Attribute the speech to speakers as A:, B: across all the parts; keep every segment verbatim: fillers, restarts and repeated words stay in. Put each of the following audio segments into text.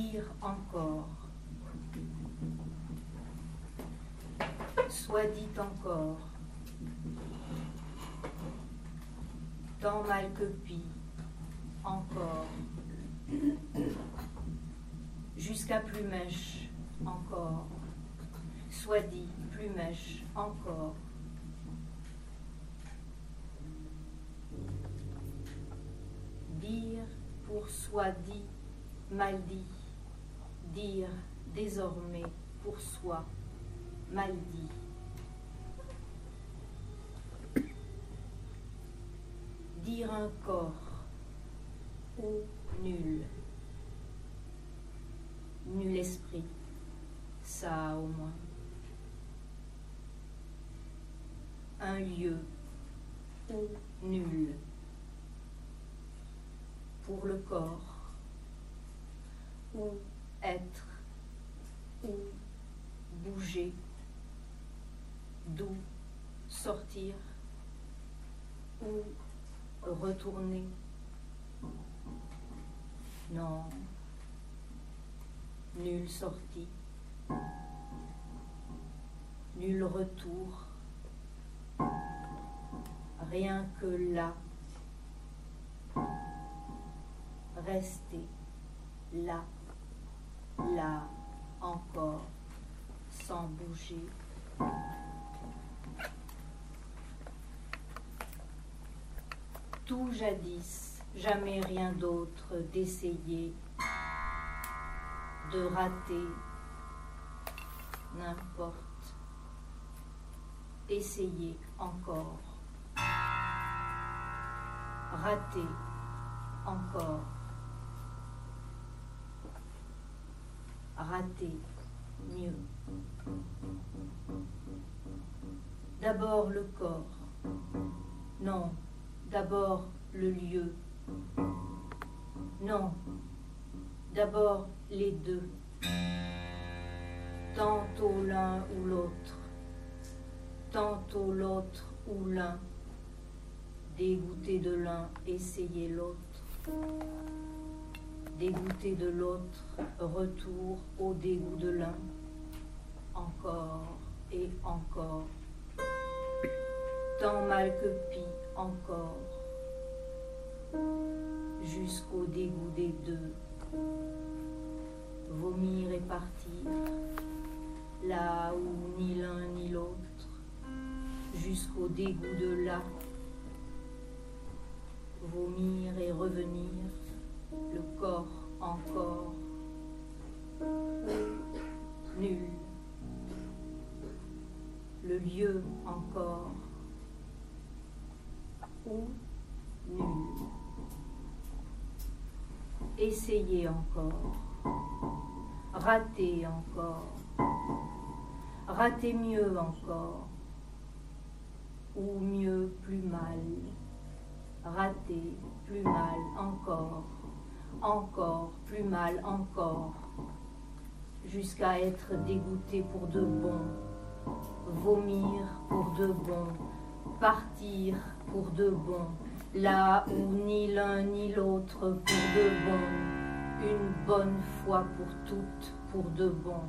A: dire encore, soit dit encore, tant mal que pis, encore, jusqu'à plus mèche, encore, soit dit plus mèche, encore. Dire pour soi dit, mal dit, dire désormais pour soi, mal dit. Dire un corps ou nul, nul esprit, ça au moins. Un lieu ou nul, pour le corps, ou être, ou bouger, d'où sortir, ou retourner. Non, nulle sortie, nul retour, rien que là, rester là, là encore, sans bouger. Tout jadis, jamais rien d'autre d'essayer, de rater, n'importe, essayer encore, rater encore, rater mieux. D'abord le corps, non, d'abord le lieu, non, d'abord les deux, tantôt l'un ou l'autre, tantôt l'autre ou l'un, dégoûté de l'un, essayer l'autre, dégoûté de l'autre, retour au dégoût de l'un, encore et encore, tant mal que pis encore, jusqu'au dégoût des deux, vomir et partir, là où ni l'un ni l'autre, jusqu'au dégoût de là, vomir et revenir, le corps encore, nul, le lieu encore, ou nul, essayer encore, rater encore, rater mieux encore, ou mieux plus mal, rater plus mal encore, encore plus mal encore, jusqu'à être dégoûté pour de bon, vomir pour de bon, partir pour de bon, là où ni l'un ni l'autre pour de bon, une bonne fois pour toutes pour de bon.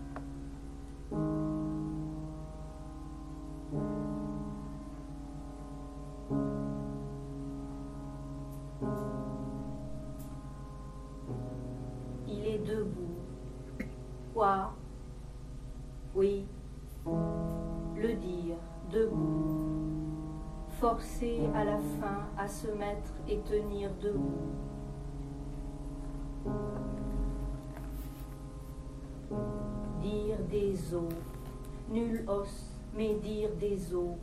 A: Il est debout. Quoi? Oui. Le dire, debout. Forcé à la fin à se mettre et tenir debout. Dire des os, nul os, mais dire des os.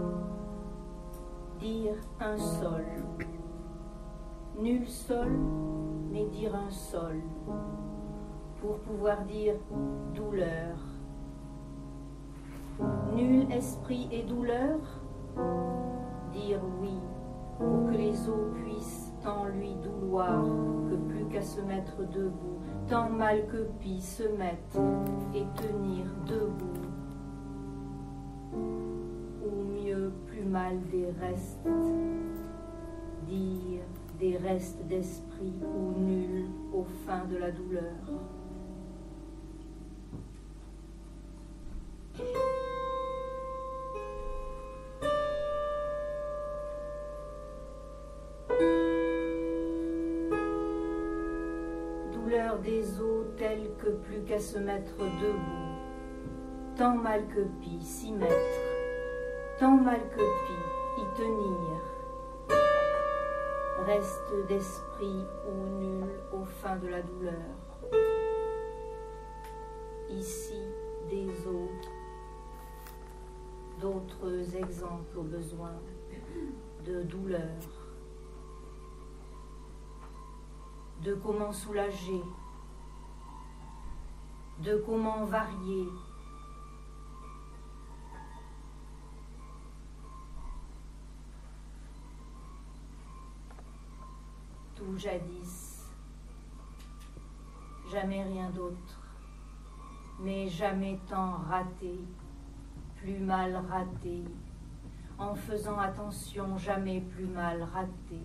A: Dire un sol, nul sol, mais dire un sol, pour pouvoir dire douleur. Nul esprit et douleur, dire oui, pour que les os puissent tant lui douloir que plus qu'à se mettre debout, tant mal que pis se mettre et tenir debout, ou mieux plus mal des restes, dire des restes d'esprit ou nuls aux fins de la douleur. Douleur des os telle que plus qu'à se mettre debout, tant mal que pis s'y mettre, tant mal que pis y tenir, reste d'esprit ou nul aux fins de la douleur. Ici des os, d'autres exemples au besoin de douleur, de comment soulager, de comment varier, tout jadis, jamais rien d'autre, mais jamais tant raté, plus mal raté, en faisant attention, jamais plus mal raté.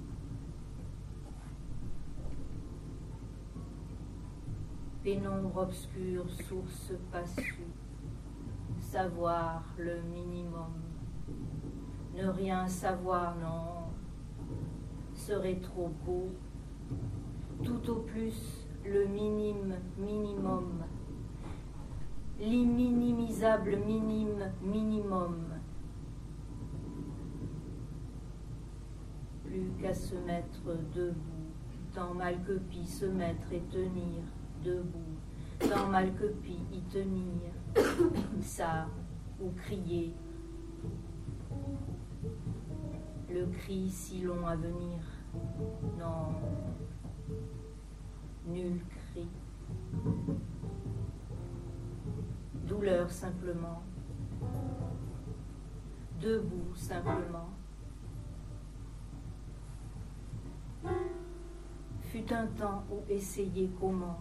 A: Pénombre obscure, source passue, savoir le minimum, ne rien savoir, non, serait trop beau, tout au plus le minime minimum, l'imminimisable minime minimum, plus qu'à se mettre debout, tant mal que pis se mettre et tenir debout, tant mal que pis y tenir, ça, ou crier, le cri si long à venir, non, nul cri, douleur simplement, debout simplement. Fut un temps où essayer comment,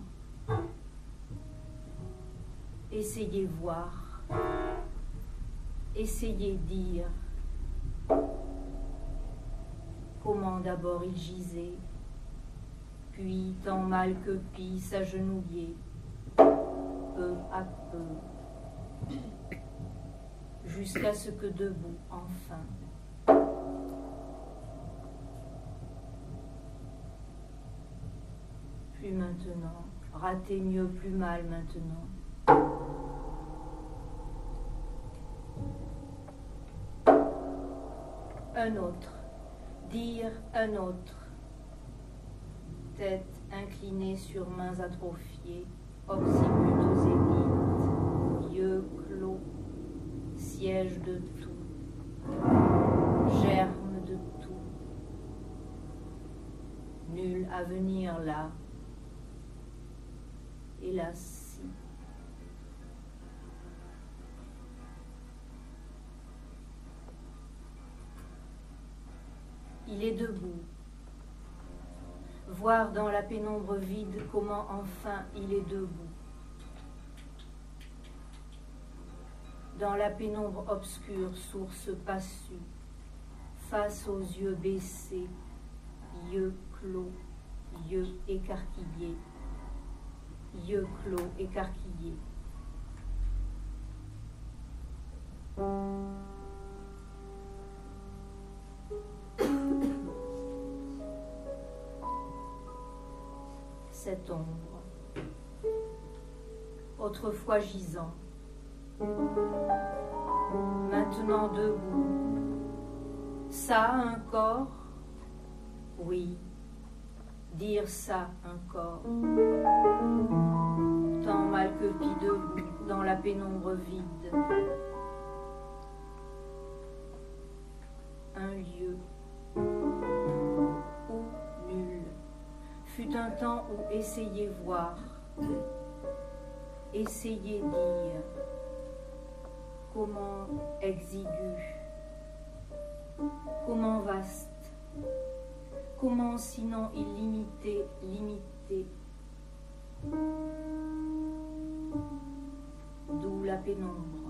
A: essayer voir, essayer dire, comment d'abord il gisait, puis tant mal que pis s'agenouiller, peu à peu, jusqu'à ce que debout enfin, plus maintenant, rater mieux, plus mal maintenant. Un autre, dire un autre, tête inclinée sur mains atrophiées, occiput aux zéniths, yeux clos, siège de tout, germe de tout, nul avenir là, hélas si. Il est debout, voir dans la pénombre vide comment enfin il est debout. Dans la pénombre obscure, source passue, face aux yeux baissés, yeux clos, yeux écarquillés, yeux clos écarquillés. Cette ombre, autrefois gisant, maintenant debout, ça a un corps, oui, dire ça un corps, tant mal que pis debout dans la pénombre vide, un lieu où nul, fut un temps où essayer voir, essayer dire, comment exigu, comment vaste, comment sinon illimité, limité, d'où la pénombre.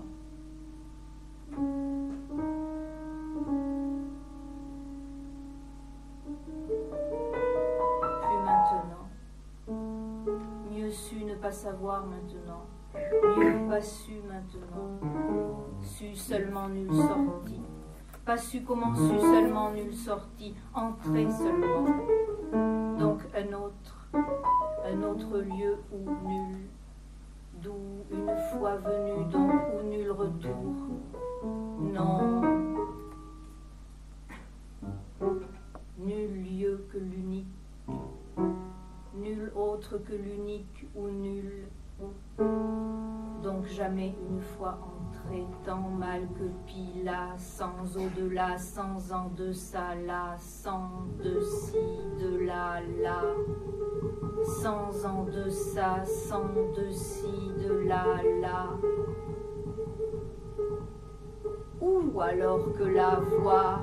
A: pas savoir maintenant, mieux pas su maintenant, su seulement nul sorti, pas su comment su seulement nul sorti, entrer seulement, donc un autre, un autre lieu où nul, d'où une fois venu, donc où nul retour, non, nul lieu que l'unique, nul autre que l'unique ou nul, donc jamais une fois entré, tant mal que pis là, sans au-delà, sans en deçà là, sans de ci, de là, là, sans en deçà, sans de ci, de là, là, ou alors que la voir,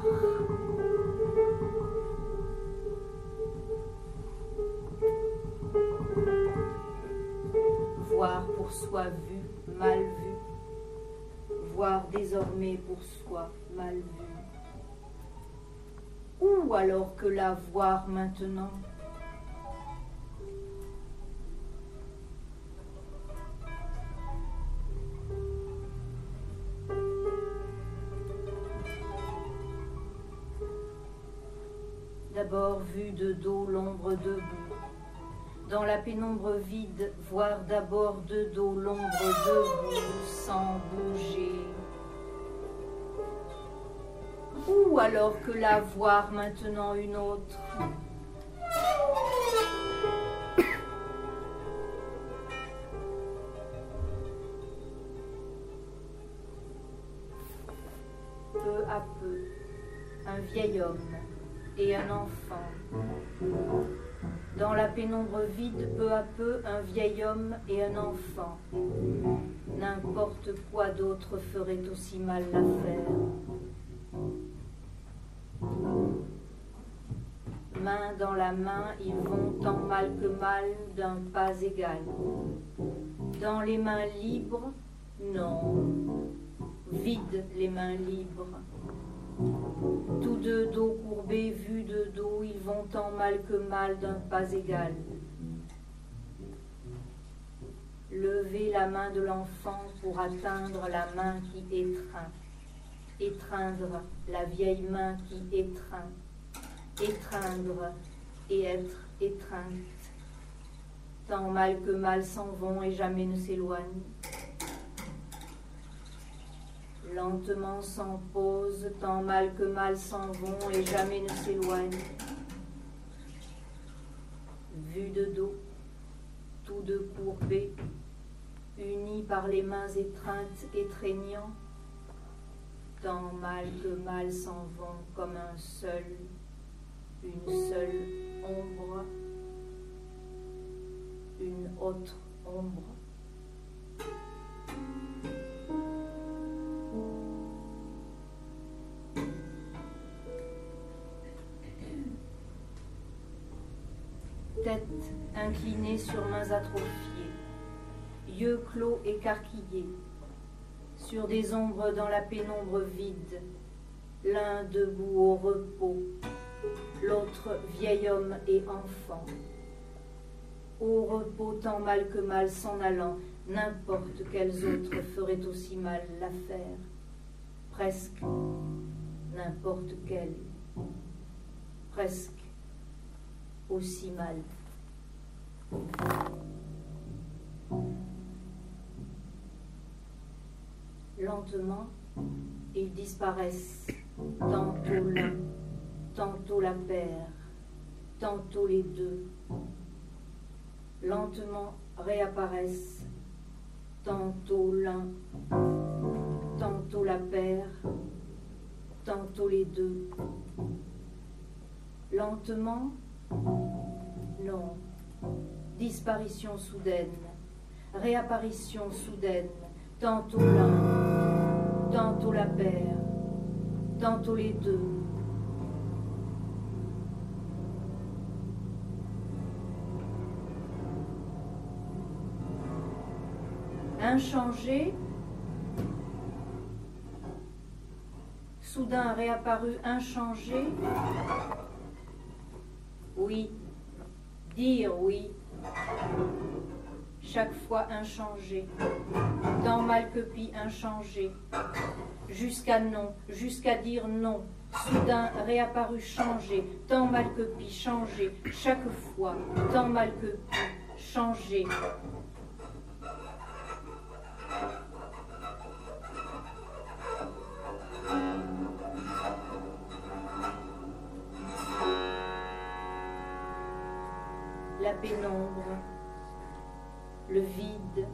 A: voir pour soi vu, mal vu, voir désormais pour soi mal vu, ou alors que la voir maintenant. D'abord vue de dos l'ombre debout, dans la pénombre vide, voir d'abord de dos l'ombre debout, sans bouger. Ou alors que la voir maintenant une autre. Peu à peu, un vieil homme et un enfant. Dans la pénombre vide, peu à peu, un vieil homme et un enfant. N'importe quoi d'autre ferait aussi mal l'affaire. Main dans la main, ils vont tant mal que mal d'un pas égal. Dans les mains libres, non. Vide les mains libres. Tous deux dos courbés, vus de dos, ils vont tant mal que mal d'un pas égal. Lever la main de l'enfant pour atteindre la main qui étreint. Étreindre la vieille main qui étreint. Étreindre et être étreinte. Tant mal que mal s'en vont et jamais ne s'éloignent. Lentement s'en posent, tant mal que mal s'en vont et jamais ne s'éloignent. Vus de dos, tous deux courbés, unis par les mains étreintes, étreignant, tant mal que mal s'en vont comme un seul, une seule ombre, une autre ombre. Tête inclinée sur mains atrophiées, yeux clos écarquillés, sur des ombres dans la pénombre vide, l'un debout au repos, l'autre vieil homme et enfant. Au repos tant mal que mal s'en allant, n'importe quels autres feraient aussi mal l'affaire, presque n'importe quel, presque aussi mal. Lentement, ils disparaissent, tantôt l'un, tantôt la paire, tantôt les deux. Lentement réapparaissent, tantôt l'un, tantôt la paire, tantôt les deux. Lentement, non, disparition soudaine, réapparition soudaine, tantôt l'un, tantôt la paire, tantôt les deux. Inchangé, soudain réapparu inchangé. Oui, dire oui, chaque fois inchangé, tant mal que pis inchangé, jusqu'à non, jusqu'à dire non, soudain réapparu changé, tant mal que pis changé, chaque fois, tant mal que pis changé. La pénombre, le vide,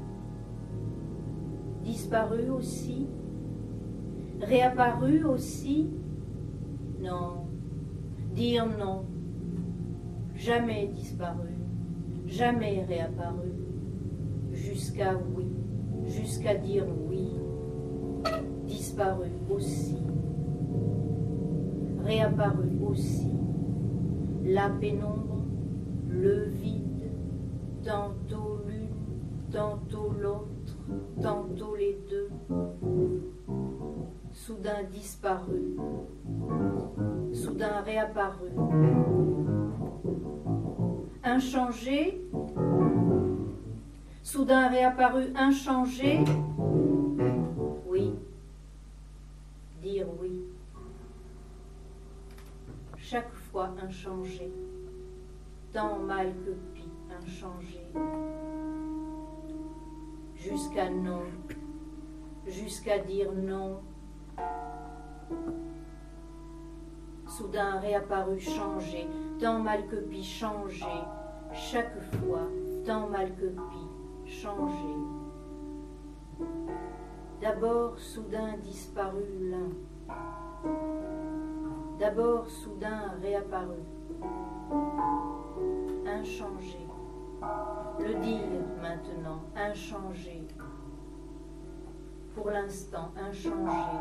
A: disparu aussi, réapparu aussi. Non, dire non, jamais disparu, jamais réapparu, jusqu'à oui, jusqu'à dire oui, disparu aussi, réapparu aussi, la pénombre, le vide, tantôt l'une, tantôt l'autre, tantôt les deux, soudain disparu, soudain réapparu, inchangé, soudain réapparu, inchangé, oui, dire oui, chaque fois inchangé, tant mal que pis inchangé, jusqu'à non, jusqu'à dire non, soudain réapparu changé, tant mal que pis changé, chaque fois, tant mal que pis changé. D'abord soudain disparu l'un, d'abord soudain réapparu, inchangé, le dire maintenant, inchangé, pour l'instant inchangé,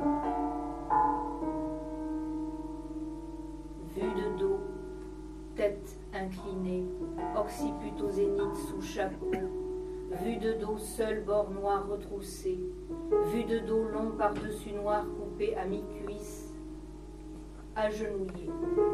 A: vue de dos, tête inclinée, occiput au zénith sous chapeau, vue de dos seul bord noir retroussé, vue de dos long par-dessus noir coupé à mi-cuisse, agenouillé,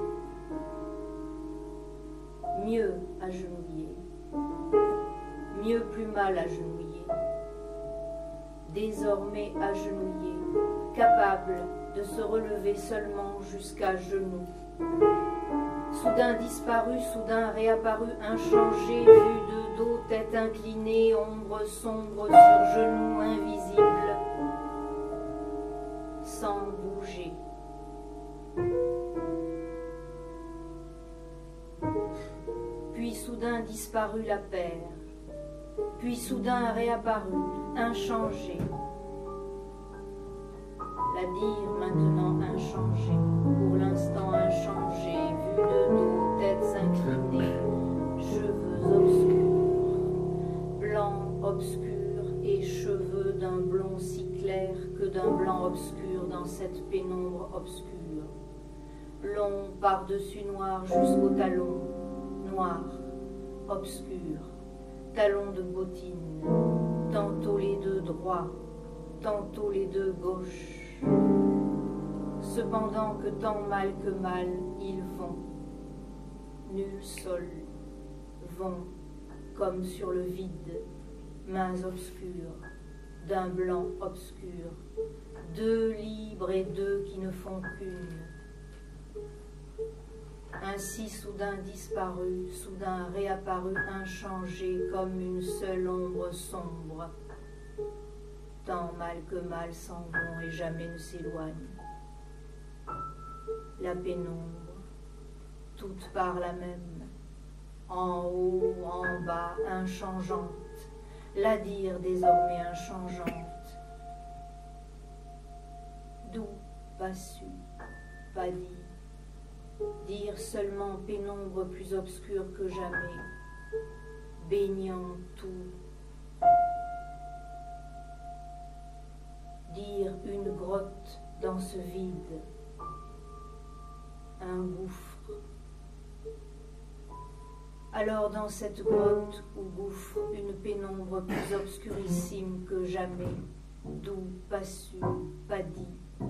A: mieux agenouillé, mieux plus mal agenouillé, désormais agenouillé, capable de se relever seulement jusqu'à genoux. Soudain disparu, soudain réapparu, inchangé, vue de dos, tête inclinée, ombre sombre sur genoux invisible, sans bouger. Puis soudain disparu la paire, puis soudain réapparu, inchangé. La dire maintenant inchangé, pour l'instant inchangé, vue de dos, têtes inclinées, cheveux obscurs, blanc obscur et cheveux d'un blond si clair que d'un blanc obscur dans cette pénombre obscure. Long par-dessus noir jusqu'au talon, noir, obscur, talon de bottine, tantôt les deux droits, tantôt les deux gauches. Cependant que tant mal que mal ils vont, nul sol, vont comme sur le vide, mains obscures, d'un blanc obscur, deux libres et deux qui ne font qu'une. Ainsi soudain disparu, soudain réapparu, inchangé comme une seule ombre sombre. Tant mal que mal s'en vont et jamais ne s'éloignent. La pénombre, toute par la même, en haut, en bas, inchangeante, la dire désormais inchangeante. D'où pas su, pas dit, dire seulement pénombre plus obscure que jamais, baignant tout. Dire une grotte dans ce vide, un gouffre. Alors dans cette grotte ou gouffre, une pénombre plus obscurissime que jamais, d'où pas su, pas dit.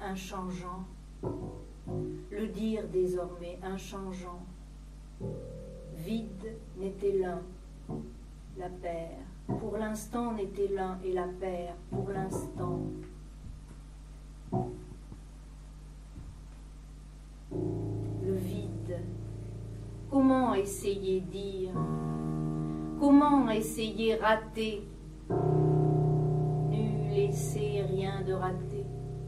A: inchangeant, le dire désormais inchangeant. Vide n'était l'un, la paire, pour l'instant n'était l'un et la paire, pour l'instant. Le vide, comment essayer dire, comment essayer rater, nul laisser rien de raté,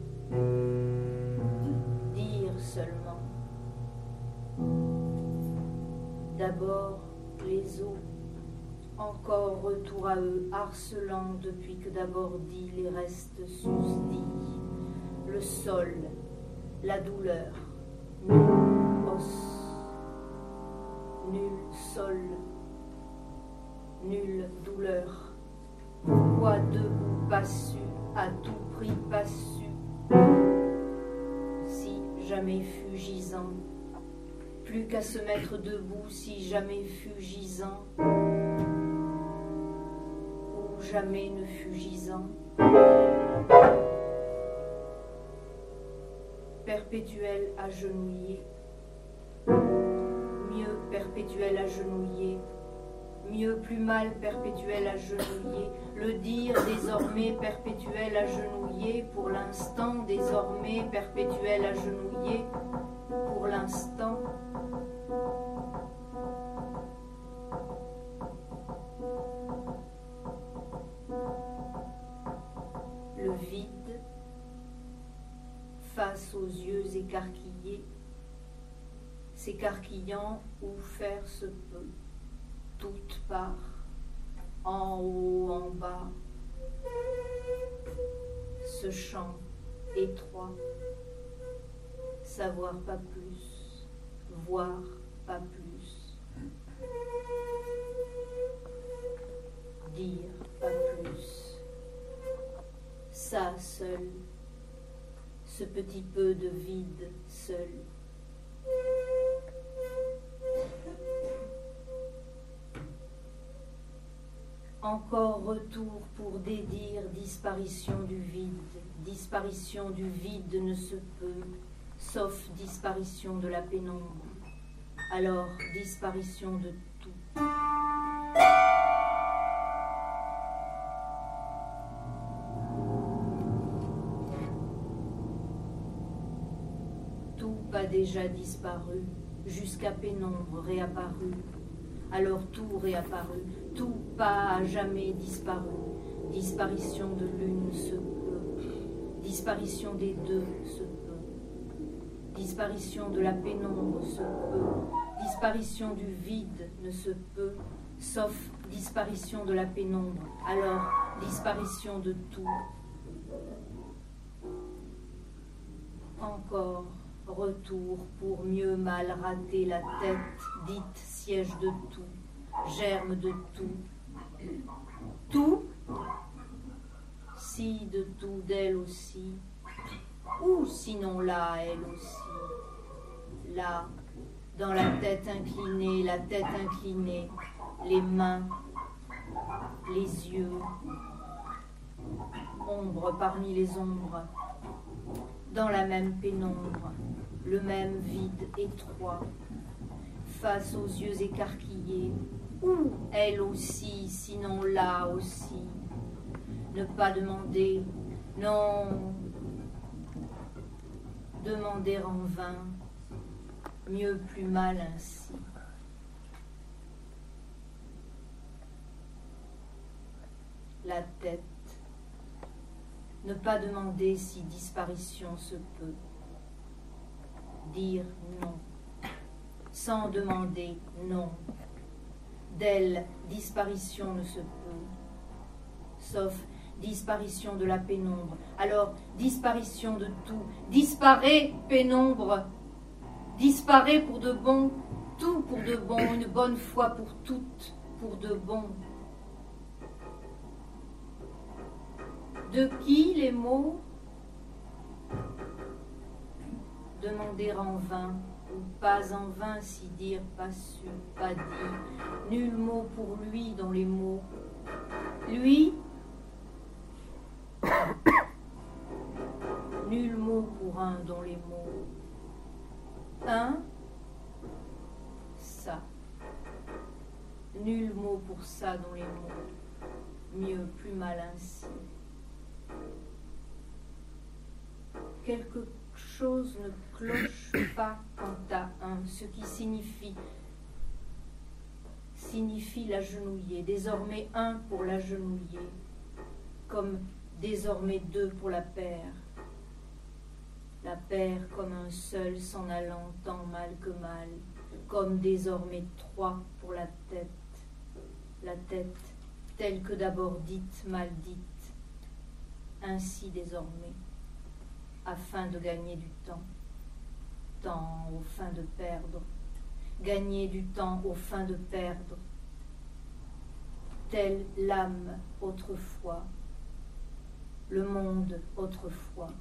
A: dire seulement. D'abord les eaux, encore retour à eux, harcelant depuis que d'abord dit les restes susdits, le sol, la douleur, nul os, nul sol, nulle douleur. Pourquoi debout pas su, à tout prix pas su, si jamais fut gisant, plus qu'à se mettre debout si jamais fut gisant, ou jamais ne fut gisant. Perpétuel agenouillé, mieux perpétuel agenouillé, mieux plus mal perpétuel agenouillé, le dire désormais perpétuel agenouillé, pour l'instant désormais perpétuel agenouillé, pour l'instant. Le vide, face aux yeux écarquillés, s'écarquillant où faire se peut, toute part, en haut, en bas, ce champ étroit, savoir pas plus, voir pas plus, dire pas plus, ça seul, ce petit peu de vide seul. Encore retour pour dédire disparition du vide. Disparition du vide ne se peut, sauf disparition de la pénombre. Alors, disparition de tout. Tout a déjà disparu, jusqu'à pénombre réapparu. Alors tout réapparu, tout pas à jamais disparu. Disparition de l'une se peut, disparition des deux se peut, disparition de la pénombre se peut, disparition du vide ne se peut, sauf disparition de la pénombre. Alors disparition de tout. Encore retour pour mieux mal rater la tête, dite siège de tout, germe de tout. Tout, si de tout d'elle aussi, ou sinon là, elle aussi. Là, dans la tête inclinée, la tête inclinée, les mains, les yeux, ombre parmi les ombres, dans la même pénombre, le même vide étroit, face aux yeux écarquillés, où elle aussi, sinon là aussi. Ne pas demander, non, demander en vain, mieux plus mal ainsi. La tête, ne pas demander si disparition se peut. Dire non, sans demander non. D'elle, disparition ne se peut, sauf disparition de la pénombre. Alors, disparition de tout. Disparaît, pénombre. Disparaît pour de bon, tout pour de bon, une bonne fois pour toutes, pour de bon. De qui les mots? Demander en vain, ou pas en vain, si dire pas su, pas dit. Nul mot pour lui dans les mots. Lui, nul mot pour ça dans les mots, mieux, plus mal ainsi. Quelque chose ne cloche pas quant à un, ce qui signifie, signifie l'agenouiller, désormais un pour l'agenouiller, comme désormais deux pour la paire. La paire comme un seul s'en allant tant mal que mal, comme désormais trois pour la tête, la tête telle que d'abord dite, mal dite, ainsi désormais, afin de gagner du temps, temps au fin de perdre, gagner du temps au fin de perdre, telle l'âme autrefois, le monde autrefois.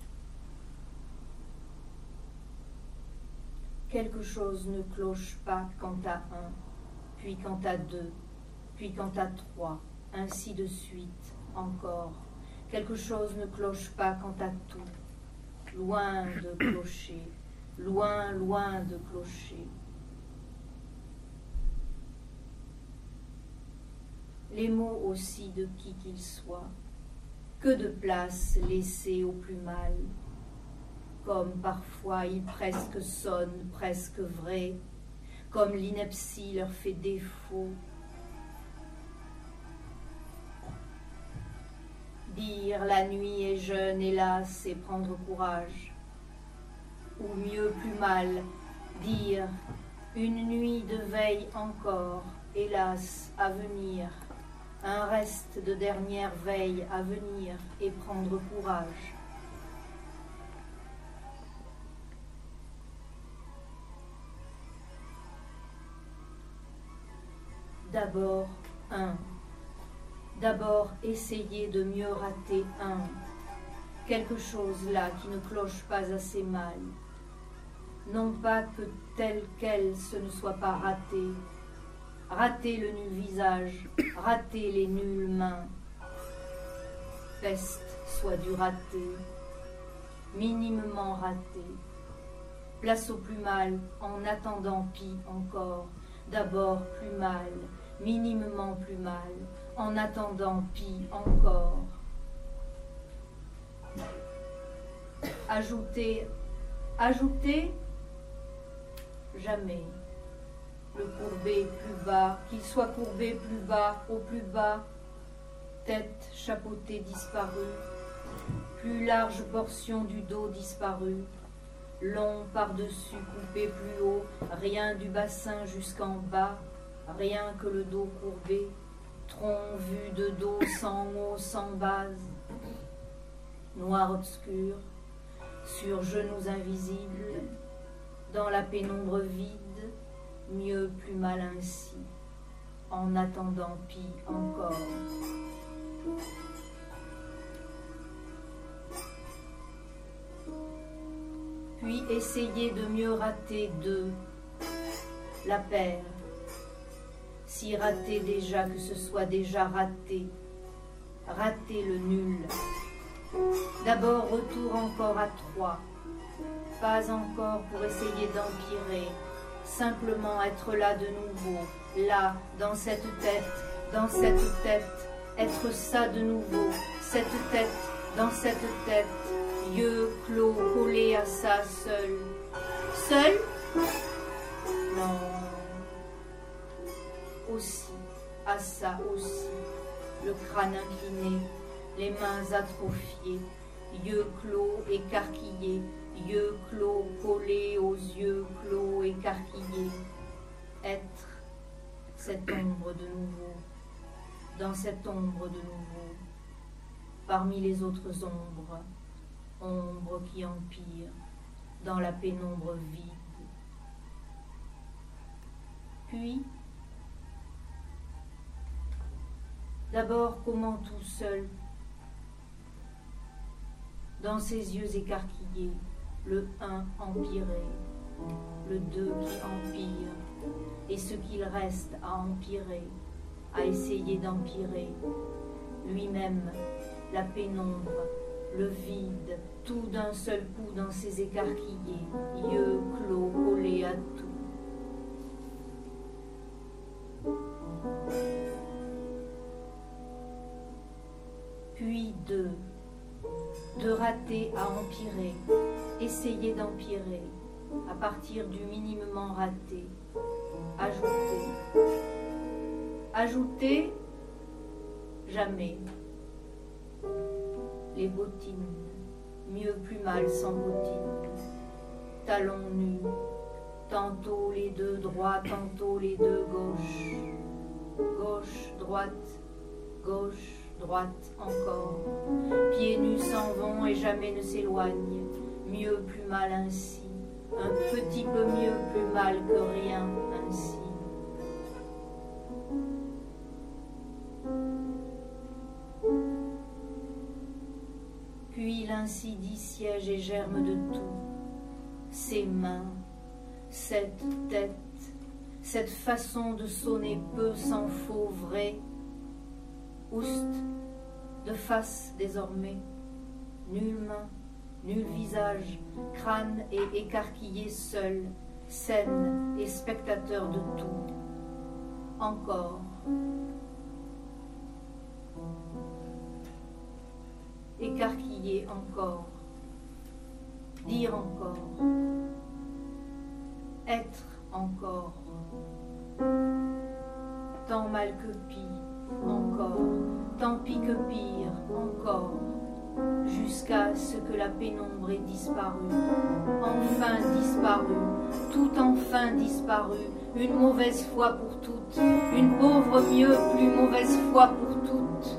A: Quelque chose ne cloche pas quant à un, puis quant à deux, puis quant à trois, ainsi de suite encore. Quelque chose ne cloche pas quant à tout, loin de clocher, loin, loin de clocher. Les mots aussi de qui qu'ils soient, que de place laissée au plus mal, comme parfois ils presque sonnent, presque vrais, comme l'ineptie leur fait défaut. Dire la nuit est jeune, hélas, et prendre courage, ou mieux, plus mal, dire une nuit de veille encore, hélas, à venir, un reste de dernière veille à venir, et prendre courage. D'abord un, d'abord essayer de mieux rater un, quelque chose là qui ne cloche pas assez mal, non pas que tel quel ce ne soit pas raté, rater le nul visage, rater les nulles mains, peste soit du raté, minimement raté, place au plus mal en attendant pis encore, d'abord plus mal, minimement plus mal, en attendant pis encore. Ajouter, ajouter, jamais. Le courber plus bas, qu'il soit courbé plus bas, au plus bas, tête chapeautée disparue, plus large portion du dos disparue, long par-dessus coupé plus haut, rien du bassin jusqu'en bas, rien que le dos courbé, tronc vu de dos sans haut, sans base, noir obscur, sur genoux invisibles, dans la pénombre vide, mieux plus mal ainsi, en attendant pis encore. Puis essayer de mieux rater deux, la paire, si raté déjà que ce soit déjà raté, rater le nul. D'abord retour encore à trois, pas encore pour essayer d'empirer, simplement être là de nouveau, là, dans cette tête, dans cette tête, être ça de nouveau, cette tête, dans cette tête, yeux clos, collés à ça seul. Seul? Non. Aussi, à ça aussi, le crâne incliné, les mains atrophiées, yeux clos, écarquillés, yeux clos, collés aux yeux clos, écarquillés. Être cette ombre de nouveau, dans cette ombre de nouveau, parmi les autres ombres, ombre qui empire, dans la pénombre vide. Puis, d'abord comment tout seul, dans ses yeux écarquillés, le un empiré, le deux qui empire, et ce qu'il reste à empirer, à essayer d'empirer, lui-même, la pénombre, le vide, tout d'un seul coup dans ses écarquillés, yeux clos, collés à tout. puis deux, de raté à empirer, essayer d'empirer, à partir du minimement raté, ajouter, ajouter, jamais, les bottines, mieux plus mal sans bottines, talons nus, tantôt les deux droits, tantôt les deux gauche, gauche, droite, gauche, droite encore, pieds nus s'en vont et jamais ne s'éloignent, mieux plus mal ainsi, un petit peu mieux plus mal que rien ainsi. Puis l'insidie siège et germe de tout, ses mains, cette tête, cette façon de sonner peu sans faux vrai, oust, de face désormais, nulle main, nul visage, crâne et écarquillé seul, scène et spectateur de tout. Encore. Écarquillé encore. Dire encore. Être encore. Tant mal que pis, encore. Tant pis que pire, encore. Jusqu'à ce que la pénombre ait disparu, enfin disparu, tout enfin disparu, une mauvaise fois pour toutes, une pauvre mieux plus mauvaise fois pour toutes.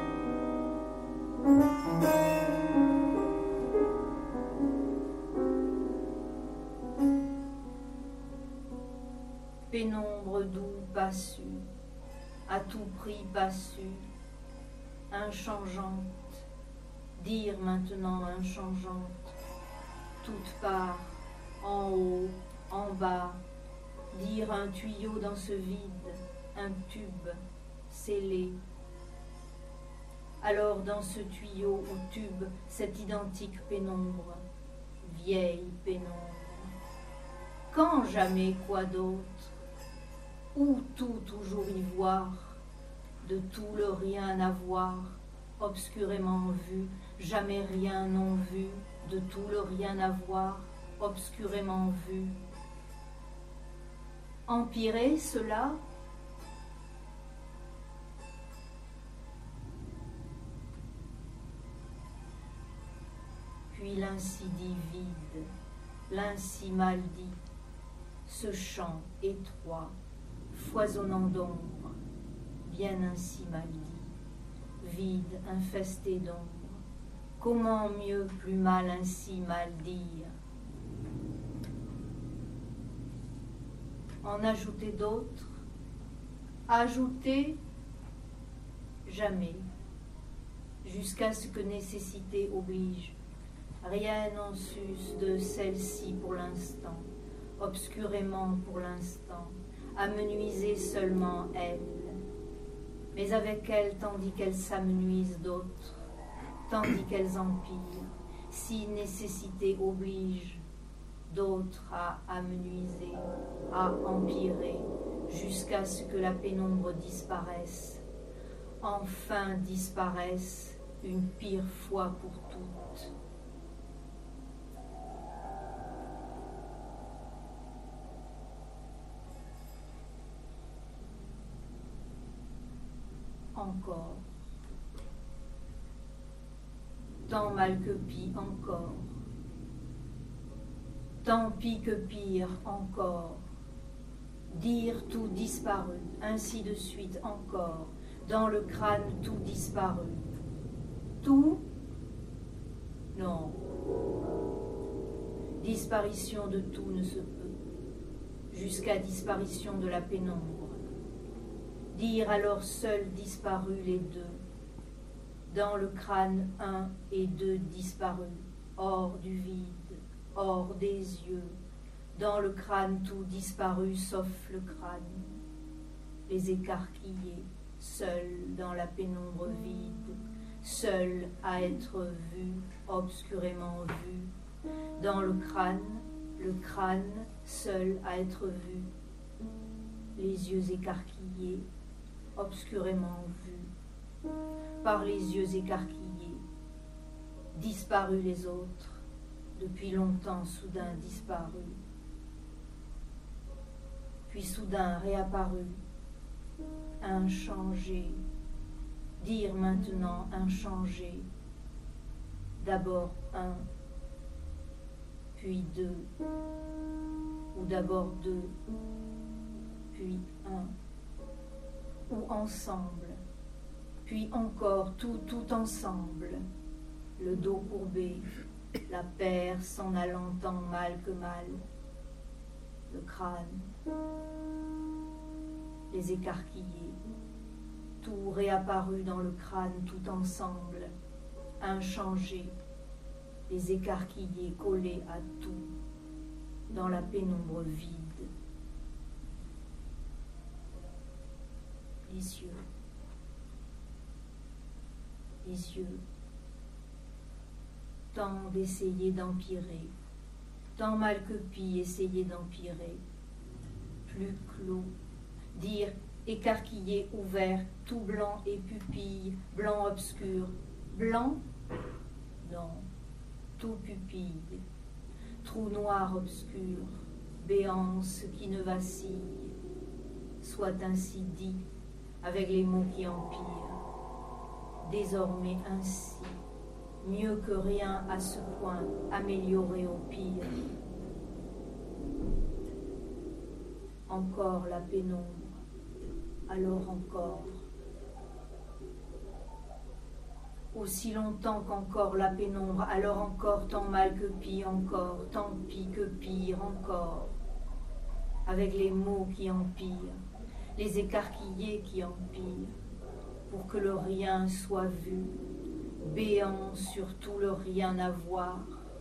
A: Pénombre doux pas su, à tout prix pas su, inchangeante, dire maintenant inchangeante, toute part, en haut, en bas, dire un tuyau dans ce vide, un tube, scellé. Alors dans ce tuyau ou tube, cette identique pénombre, vieille pénombre. Quand jamais quoi d'autre? Où tout toujours y voir, de tout le rien à voir, obscurément vu, jamais rien non vu, de tout le rien à voir, obscurément vu. Empirer cela? Puis l'insidie vide, l'insi mal dit, ce champ étroit, foisonnant d'ombre, bien ainsi mal dit, vide, infesté d'ombre. Comment mieux, plus mal ainsi mal dire? En ajouter d'autres? Ajouter? Jamais. Jusqu'à ce que nécessité oblige. Rien en sus de celle-ci pour l'instant, obscurément pour l'instant, amenuiser seulement elle. Mais avec elle, tandis qu'elles s'amenuisent d'autres, tandis qu'elles empirent, si nécessité oblige, d'autres à amenuiser, à empirer, jusqu'à ce que la pénombre disparaisse, enfin disparaisse une pire fois pour toutes. Encore. Tant mal que pis encore. Tant pis que pire encore. Dire tout disparu, ainsi de suite encore. Dans le crâne tout disparu. Tout? Non. Disparition de tout ne se peut. Jusqu'à disparition de la pénombre. Dire alors seul disparu les deux, dans le crâne un et deux disparus, hors du vide, hors des yeux, dans le crâne tout disparu sauf le crâne, les écarquillés, seuls dans la pénombre vide, seuls à être vus, obscurément vus, dans le crâne, le crâne seul à être vu, les yeux écarquillés, obscurément vus, par les yeux écarquillés, disparus les autres, depuis longtemps soudain disparus, puis soudain réapparus, inchangés, dire maintenant inchangé, d'abord un, puis deux, ou d'abord deux, puis un, ou ensemble, puis encore tout, tout ensemble, le dos courbé, la paire s'en allant tant mal que mal, le crâne, les écarquillés, tout réapparu dans le crâne tout ensemble, inchangé, les écarquillés collés à tout, dans la pénombre vide. Les yeux, les yeux, tant d'essayer d'empirer, tant mal que pis essayer d'empirer, plus clos, dire écarquillé, ouvert, tout blanc et pupille, blanc obscur, blanc, non, tout pupille, trou noir obscur, béance qui ne vacille, soit ainsi dit, avec les mots qui empirent, désormais ainsi, mieux que rien à ce point, amélioré au pire. Encore la pénombre, alors encore. Aussi longtemps qu'encore la pénombre, alors encore tant mal que pis encore, tant pis que pire encore, avec les mots qui empirent, les écarquillés qui empirent, pour que le rien soit vu, béant sur tout le rien à voir,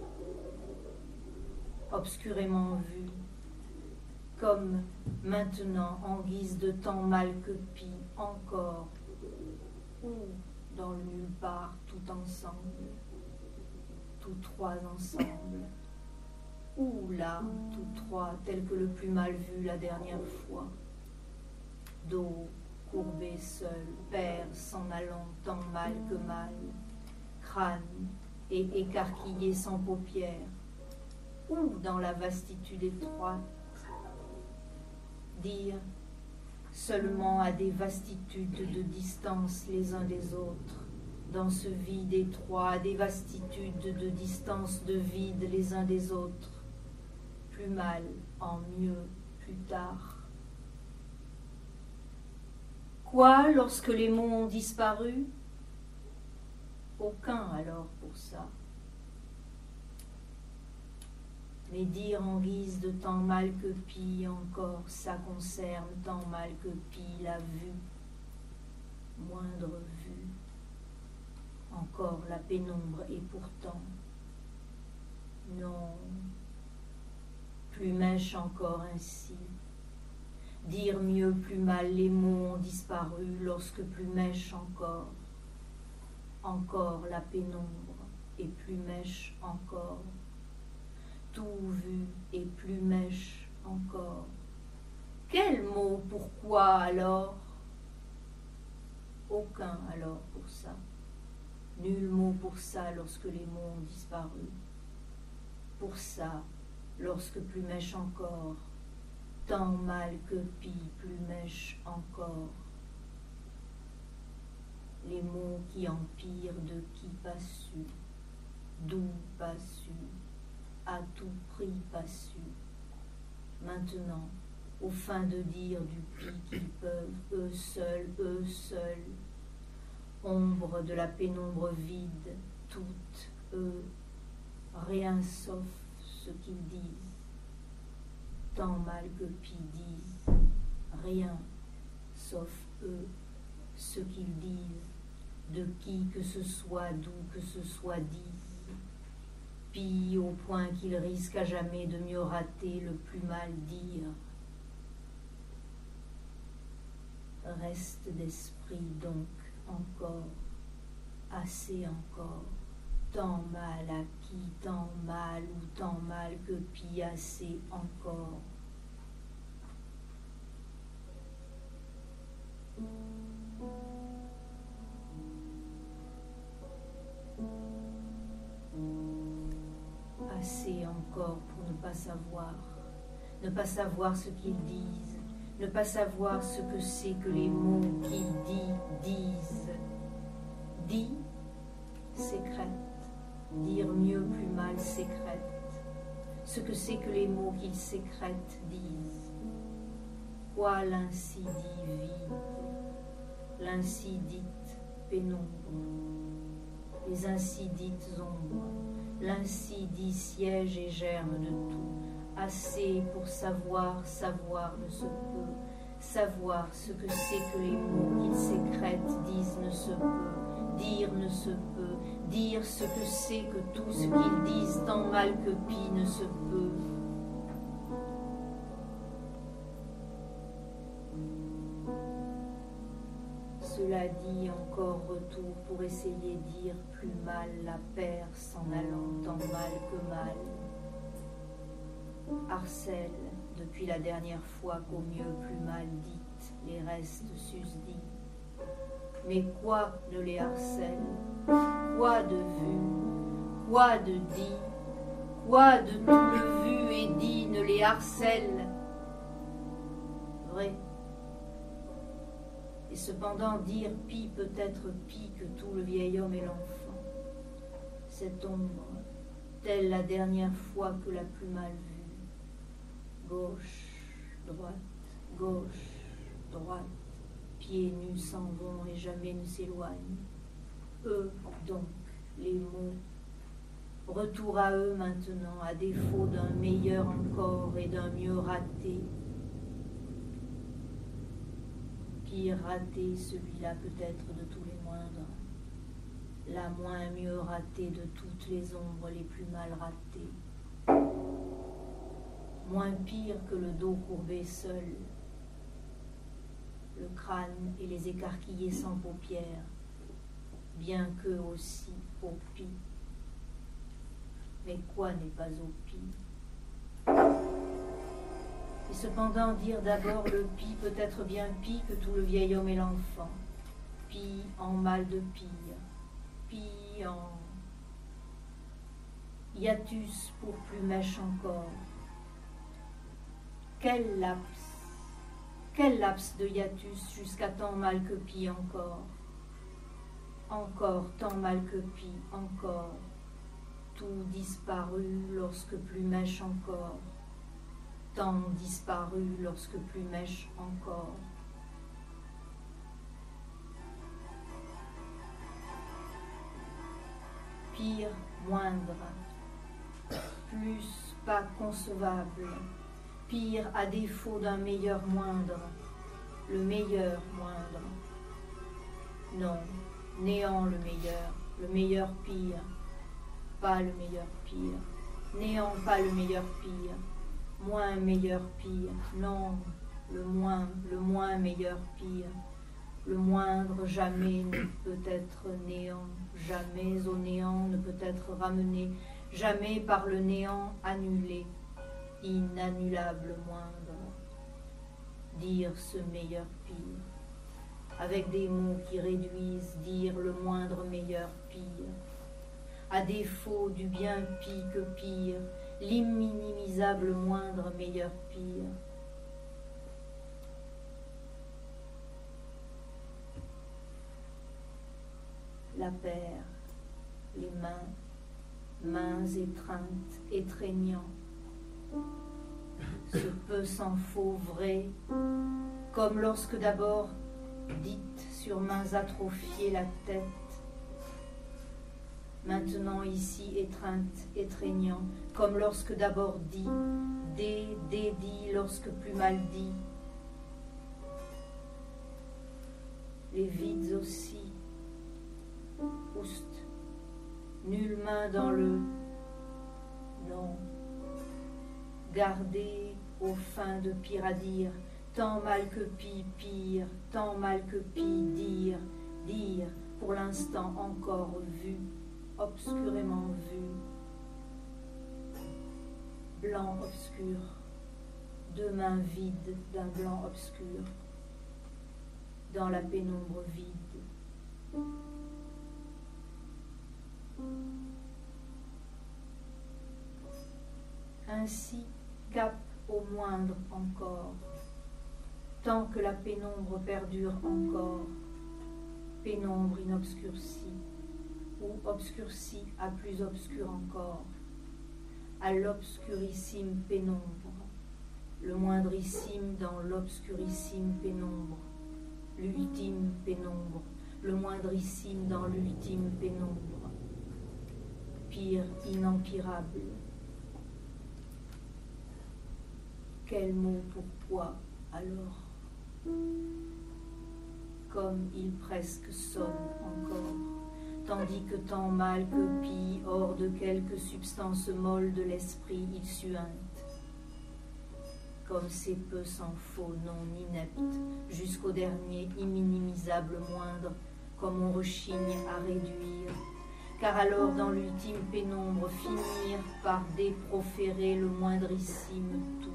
A: obscurément vu, comme maintenant en guise de tant mal que pis encore, ou dans le nulle part tout ensemble, tous trois ensemble, ou là, tous trois, tels que le plus mal vu la dernière fois, dos courbé seul, père s'en allant tant mal que mal, crâne et écarquillé sans paupières, ou dans la vastitude étroite, dire seulement à des vastitudes de distance les uns des autres, dans ce vide étroit, à des vastitudes de distance de vide les uns des autres, plus mal en mieux plus tard. Quoi, lorsque les mots ont disparu? Aucun alors pour ça. Mais dire en guise de tant mal que pis encore, ça concerne tant mal que pis la vue, moindre vue, encore la pénombre et pourtant, non, plus mèche encore ainsi, dire mieux plus mal les mots ont disparu lorsque plus mèche encore, encore la pénombre et plus mèche encore, tout vu et plus mèche encore. Quel mot, pourquoi alors? Aucun alors pour ça. Nul mot pour ça lorsque les mots ont disparu. Pour ça, lorsque plus mèche encore, tant mal que pis plus mèche encore. Les mots qui empirent de qui pas su, d'où pas su, à tout prix pas su. Maintenant, au fin de dire du pis qu'ils peuvent, eux seuls, eux seuls, ombre de la pénombre vide, toutes, eux, rien sauf ce qu'ils disent, tant mal que pis disent, rien sauf eux, ce qu'ils disent, de qui que ce soit, d'où que ce soit disent, pis au point qu'ils risquent à jamais de mieux rater le plus mal dire. Reste d'esprit donc encore, assez encore, tant mal à qui, tant mal ou tant mal que pis assez encore. pas savoir, ne pas savoir ce qu'ils disent, ne pas savoir ce que c'est que les mots qu'ils disent, disent. Dit, sécrète, dire mieux, plus mal, sécrète, ce que c'est que les mots qu'ils sécrètent disent. Quoi l'ainsi dit vide, l'ainsi dite pénombre, les ainsi dites ombres, l'ainsi dit siège et germe de tout, assez pour savoir, savoir ne se peut, savoir ce que c'est que les mots qu'ils sécrètent disent ne se peut, dire ne se peut, dire ce que c'est que tout ce qu'ils disent tant mal que pis ne se peut. Cela dit encore retour pour essayer dire plus mal la paire s'en allant tant mal que mal. Harcèle depuis la dernière fois qu'au mieux plus mal dites les restes susdits. Mais quoi ne les harcèle? Quoi de vu? Quoi de dit? Quoi de tout le vu et dit ne les harcèle? Vrai. Et cependant dire pis peut-être pis que tout le vieil homme et l'enfant. Cette ombre, telle la dernière fois que la plus mal vue. Gauche, droite, gauche, droite, pieds nus s'en vont et jamais ne s'éloignent. Eux, donc, les mots. Retour à eux maintenant, à défaut d'un meilleur encore et d'un mieux raté. Pire raté, celui-là peut-être de tous les moindres. La moins mieux ratée de toutes les ombres les plus mal ratées. Moins pire que le dos courbé seul, le crâne et les écarquillés sans paupières, bien qu'eux aussi au pis. Mais quoi n'est pas au pis? Et cependant dire d'abord le pis peut être bien pis que tout le vieil homme et l'enfant, pis en mal de pire, pis en hiatus pour plus mèche encore. Quel laps, quel laps de hiatus jusqu'à tant mal que pis encore, encore tant mal que pis encore, tout disparu lorsque plus mèche encore, tant disparu lorsque plus mèche encore. Pire, moindre, plus pas concevable, pire à défaut d'un meilleur moindre, le meilleur moindre. Non, néant le meilleur, le meilleur pire, pas le meilleur pire, néant pas le meilleur pire, moins meilleur pire, non, le moins, le moins meilleur pire, le moindre jamais ne peut être néant, jamais au néant ne peut être ramené, jamais par le néant annulé, inannulable moindre. Dire ce meilleur pire, avec des mots qui réduisent, dire le moindre meilleur pire, à défaut du bien pis que pire, l'iminimisable moindre meilleur pire. La paire, les mains, mains étreintes, étreignant, ce peu s'en faut vrai, comme lorsque d'abord dite sur mains atrophiées la tête, maintenant ici étreinte, étreignant, comme lorsque d'abord dit, dé, dédit, lorsque plus mal dit. Les vides aussi, oust, nulle main dans le non, gardé aux fins de pire à dire, tant mal que pis, pire, tant mal que pis, dire, dire, pour l'instant encore vu, obscurément vu, blanc obscur, deux mains vides d'un blanc obscur, dans la pénombre vide. ainsi cap au moindre encore, tant que la pénombre perdure encore, pénombre inobscurcie, ou obscurcie à plus obscur encore, à l'obscurissime pénombre, le moindrissime dans l'obscurissime pénombre, l'ultime pénombre, le moindrissime dans l'ultime pénombre, pire inempirable. Quel mot pour toi alors? Comme il presque sonne encore, tandis que tant mal que pis, hors de quelque substance molle de l'esprit, il suinte. Comme ces peu sans faux non ineptes, jusqu'au dernier imminimisable moindre, comme on rechigne à réduire, car alors dans l'ultime pénombre finir par déproférer le moindrissime tout.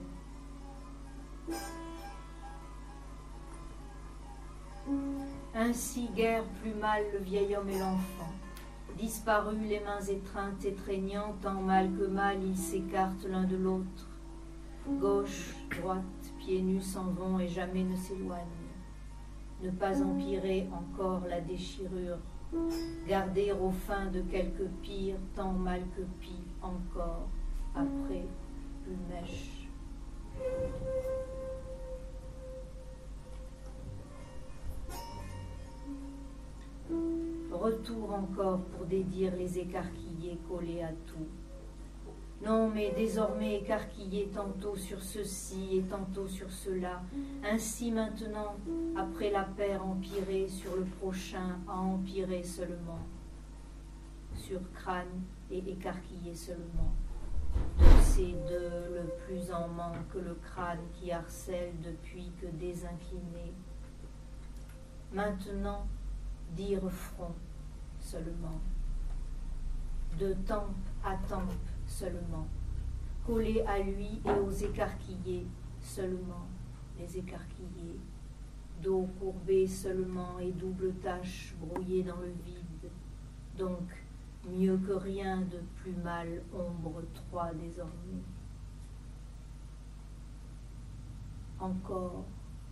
A: Ainsi guère plus mal le vieil homme et l'enfant, disparus les mains étreintes étreignant, tant mal que mal ils s'écartent l'un de l'autre, gauche, droite, pieds nus s'en vont et jamais ne s'éloignent, ne pas empirer encore la déchirure, garder au fin de quelque pire, tant mal que pis encore, après une mèche. Retour encore pour dédire les écarquillés collés à tout. Non, mais désormais écarquillés tantôt sur ceci et tantôt sur cela, ainsi maintenant, après la paire empirée sur le prochain, à empirer seulement, sur crâne et écarquillé seulement. De ces deux, le plus en manque le crâne qui harcèle depuis que désincliné. Maintenant, dire front seulement, de tempe à tempe seulement, collé à lui et aux écarquillés seulement, les écarquillés, dos courbé seulement et double tache brouillée dans le vide, donc mieux que rien de plus mal ombre trois désormais. Encore,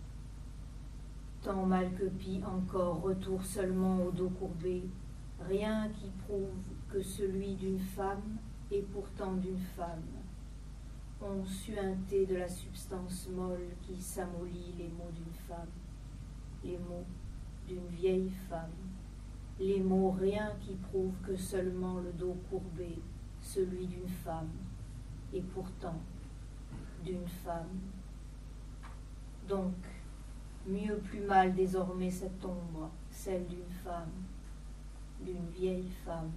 A: tant mal que pis encore, retour seulement au dos courbé, rien qui prouve que celui d'une femme et pourtant d'une femme ont suinté de la substance molle qui s'amollit les mots d'une femme, les mots d'une vieille femme, les mots rien qui prouvent que seulement le dos courbé, celui d'une femme, et pourtant d'une femme. Donc, mieux plus mal désormais cette ombre, celle d'une femme, d'une vieille femme.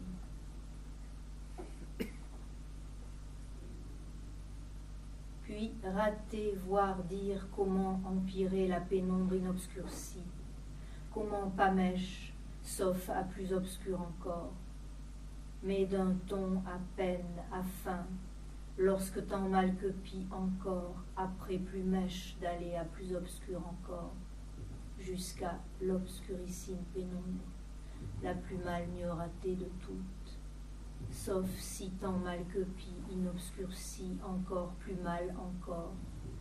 A: Puis rater, voire dire comment empirer la pénombre inobscurcie, comment pas mèche, sauf à plus obscur encore, mais d'un ton à peine, à fin, lorsque tant mal que pis encore, après plus mèche d'aller à plus obscur encore, jusqu'à l'obscurissime pénombre, la plus mal mieux ratée de toutes, sauf si tant mal que pis inobscurcie encore plus mal encore.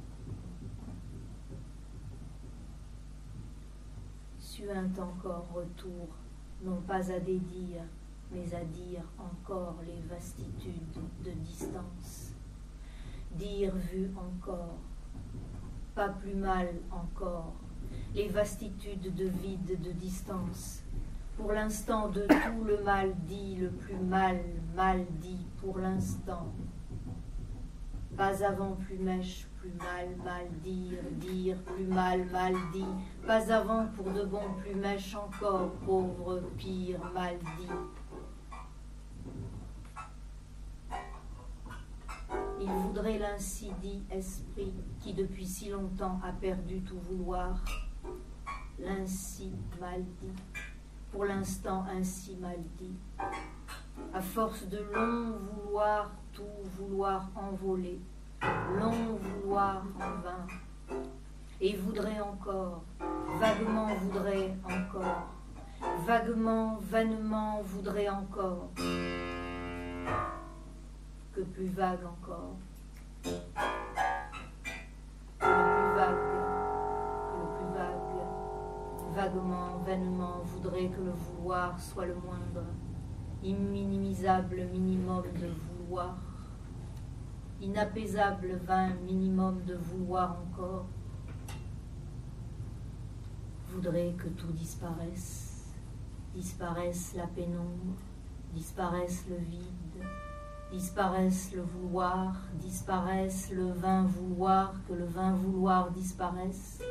A: Suinte encore retour, non pas à dédire, mais à dire encore les vastitudes de distance. Dire vu encore, pas plus mal encore, les vastitudes de vide de distance. Pour l'instant de tout le mal dit, le plus mal, mal dit pour l'instant. Pas avant plus mèche, plus mal, mal dire, dire, plus mal, mal dit. Pas avant pour de bon plus mèche encore, pauvre, pire, mal dit. Il voudrait l'ainsi dit esprit qui depuis si longtemps a perdu tout vouloir, l'ainsi mal dit, pour l'instant ainsi mal dit, à force de long vouloir tout vouloir envoler, long vouloir en vain, et voudrait encore, vaguement voudrait encore, vaguement, vainement voudrait encore, que plus vague encore, Vaguement, vainement, voudrait que le vouloir soit le moindre, imminimisable minimum de vouloir, inapaisable vain minimum de vouloir encore, voudrait que tout disparaisse, disparaisse la pénombre, disparaisse le vide, disparaisse le vouloir, disparaisse le vain vouloir, que le vain vouloir disparaisse.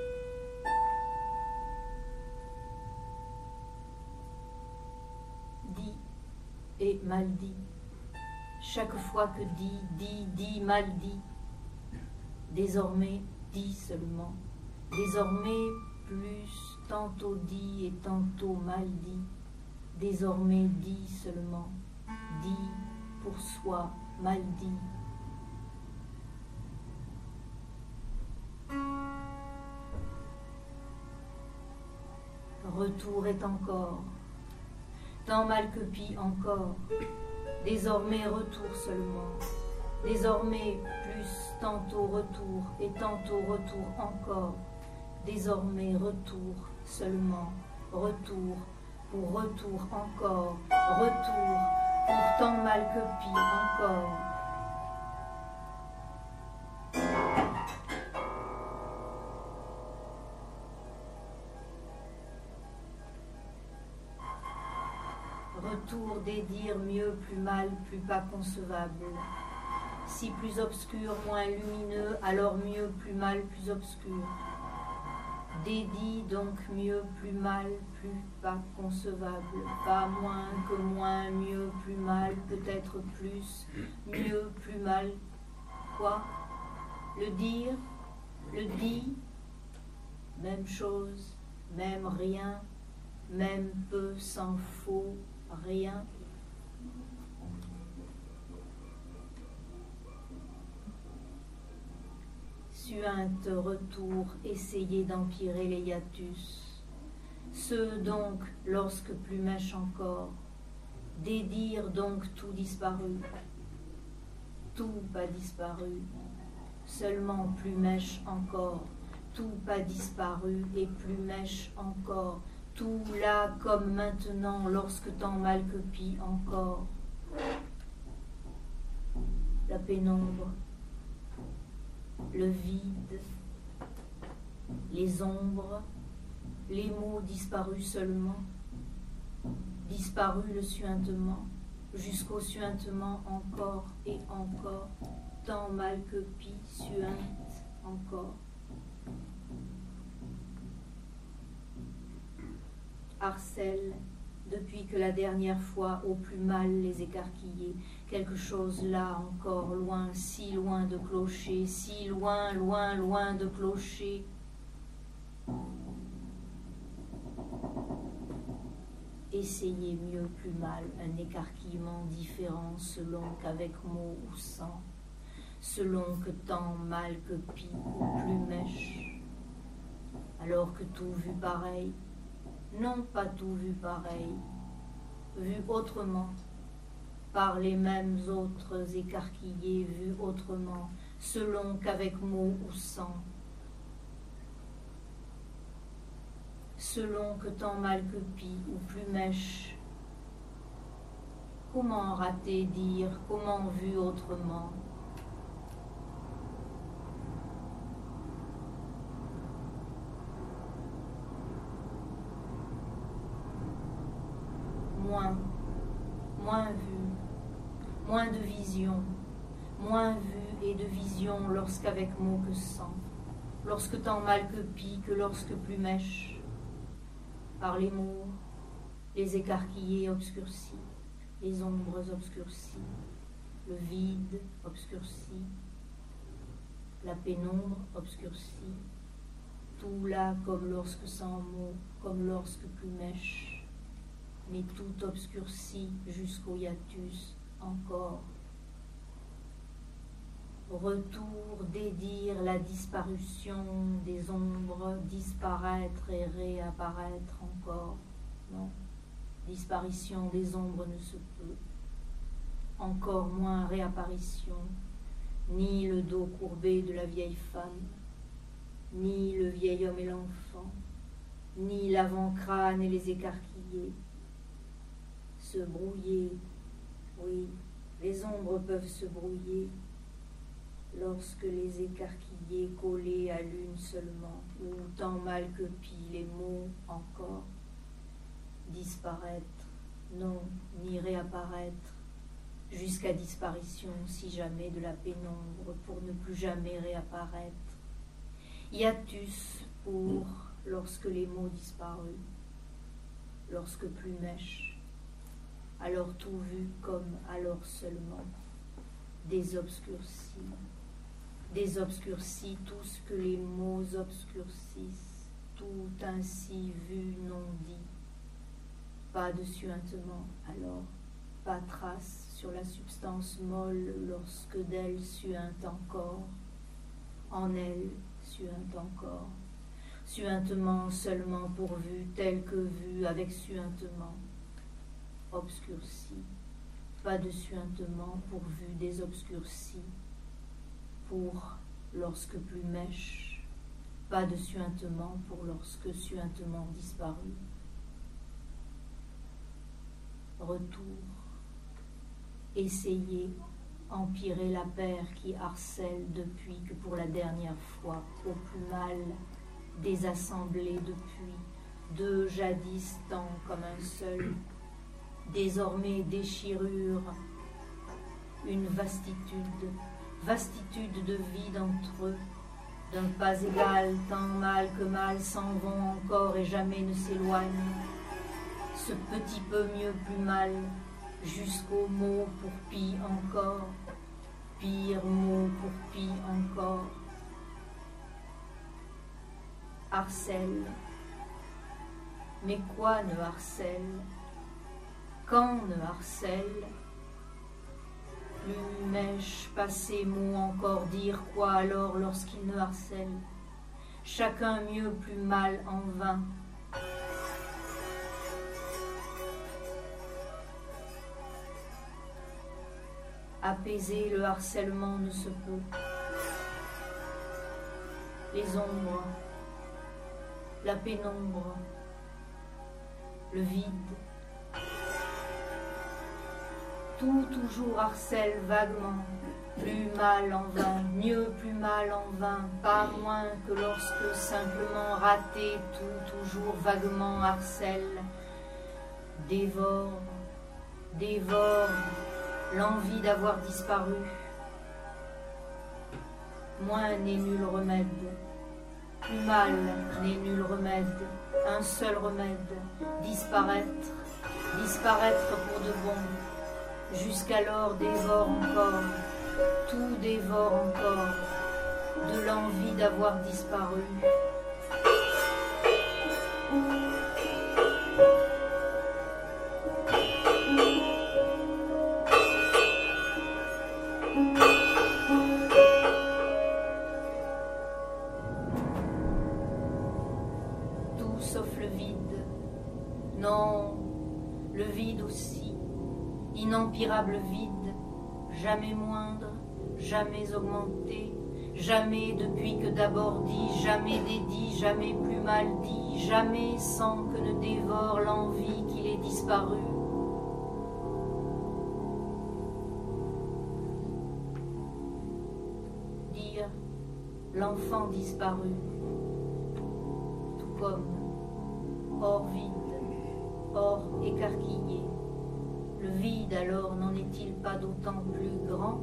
A: Dit et mal dit, chaque fois que dit, dit, dit, mal dit, désormais dit seulement, désormais plus, tantôt dit et tantôt mal dit, désormais dit seulement, dit pour soi, mal dit. Retour est encore, tant mal que pis encore, désormais retour seulement, désormais plus, tantôt retour et tantôt retour encore, désormais retour seulement, retour pour retour encore, retour pour tant mal que pis encore. Retour des dires mieux, plus mal, plus pas concevable. Si plus obscur, moins lumineux, alors mieux, plus mal, plus obscur. Dédit donc mieux, plus mal, plus pas concevable. Pas moins que moins, mieux, plus mal, peut-être plus, mieux, plus mal. Quoi? Le dire, le dit, même chose, même rien, même peu sans faux, rien. Suinte retour, essayer d'empirer les hiatus. Ceux donc, lorsque plus mèche encore, dédire donc tout disparu. Tout pas disparu, seulement plus mèche encore. Tout pas disparu et plus mèche encore. Tout là comme maintenant, lorsque tant mal que pis encore. La pénombre, le vide, les ombres, les mots disparus seulement, disparu le suintement, jusqu'au suintement encore et encore, tant mal que pis suinte encore. Harcèle, depuis que la dernière fois, au plus mal les écarquiller, quelque chose là encore, loin, si loin de clocher, si loin, loin, loin de clocher. Essayez mieux, plus mal, un écarquillement différent selon qu'avec mot ou sans, selon que tant mal que pis ou plus mèche, alors que tout vu pareil, non pas tout vu pareil, vu autrement, par les mêmes autres écarquillés vus autrement, selon qu'avec mot ou sans, selon que tant mal que pis ou plus mèche. Comment rater dire, comment vu autrement? Moins, moins vu, moins de vision, moins vu et de vision lorsqu'avec mots que sans, lorsque tant mal que pis que lorsque plus mèche, par les mots, les écarquillés obscurcis, les ombres obscurcies, le vide obscurci, la pénombre obscurcie, tout là comme lorsque sans mots, comme lorsque plus mèche, mais tout obscurci jusqu'au hiatus encore. Retour dédire la disparition des ombres, disparaître et réapparaître encore. Non, disparition des ombres ne se peut. Encore moins réapparition, ni le dos courbé de la vieille femme, ni le vieil homme et l'enfant, ni l'avant-crâne et les écarquillés. Se brouiller, oui, les ombres peuvent se brouiller, lorsque les écarquillés collés à l'une seulement, ou tant mal que pis les mots encore, disparaître, non, ni réapparaître, jusqu'à disparition, si jamais, de la pénombre, pour ne plus jamais réapparaître. Hiatus pour lorsque les mots disparus, lorsque plus mèche, alors tout vu comme alors seulement, désobscurci, désobscurci tout ce que les mots obscurcissent, tout ainsi vu non dit, pas de suintement alors, pas trace sur la substance molle lorsque d'elle suinte encore, en elle suinte encore, suintement seulement pourvu, tel que vu avec suintement, obscurci, pas de suintement pourvu des obscurcis, pour lorsque plus mèche, pas de suintement pour lorsque suintement disparu. Retour, essayer, empirer la paire qui harcèle depuis que pour la dernière fois, au plus mal, désassemblés depuis, deux jadis tant comme un seul, désormais déchirure, une vastitude, vastitude de vide entre eux, d'un pas égal, tant mal que mal s'en vont encore et jamais ne s'éloignent, ce petit peu mieux plus mal, jusqu'au mot pour pis encore, pire mot pour pis encore. Harcèle, mais quoi ne harcèle? Quand ne harcèle? Plus mèche, passer mot encore, dire quoi alors lorsqu'il ne harcèle? Chacun mieux plus mal en vain. Apaiser le harcèlement ne se peut. Les ombres, la pénombre, le vide, tout toujours harcèle vaguement, plus mal en vain, mieux plus mal en vain, pas moins que lorsque simplement raté, tout toujours vaguement harcèle, dévore, dévore, l'envie d'avoir disparu. Moins n'est nul remède, plus mal n'est nul remède, un seul remède, disparaître, disparaître pour de bon, jusqu'alors dévore encore, tout dévore encore, de l'envie d'avoir disparu. Sauf le vide, non, le vide aussi, inempirable vide, jamais moindre, jamais augmenté, jamais depuis que d'abord dit, jamais dédit, jamais plus mal dit, jamais sans que ne dévore l'envie qu'il ait disparu. Dire l'enfant disparu, tout comme hors vide, hors écarquillé. Le vide alors n'en est-il pas d'autant plus grand?